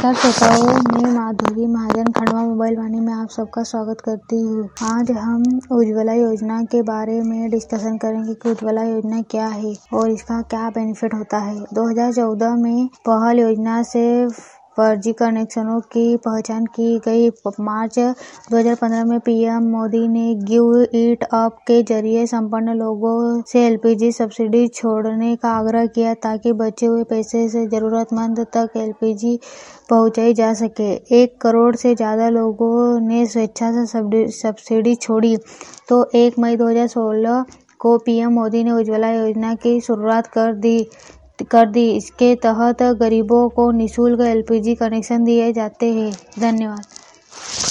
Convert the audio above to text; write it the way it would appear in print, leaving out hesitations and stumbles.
नमस्कार श्रोताओं, मैं माधुरी महाजन खंडवा मोबाइल वाणी में आप सबका स्वागत करती हूँ। आज हम उज्ज्वला योजना के बारे में डिस्कशन करेंगे कि उज्ज्वला योजना क्या है और इसका क्या बेनिफिट होता है। 2014 में पहल योजना से फर्जी कनेक्शनों की पहचान की गई। मार्च 2015 में पीएम मोदी ने गिव इट अप के जरिए संपन्न लोगों से एलपीजी सब्सिडी छोड़ने का आग्रह किया ताकि बचे हुए पैसे से जरूरतमंद तक एलपीजी पहुंचाई जा सके। 1 करोड़ से ज्यादा लोगों ने स्वेच्छा से सब्सिडी छोड़ी। तो 1 मई 2016 को पीएम मोदी ने उज्ज्वला योजना की शुरुआत कर दी। इसके तहत गरीबों को निःशुल्क एलपीजी कनेक्शन दिए जाते हैं। धन्यवाद।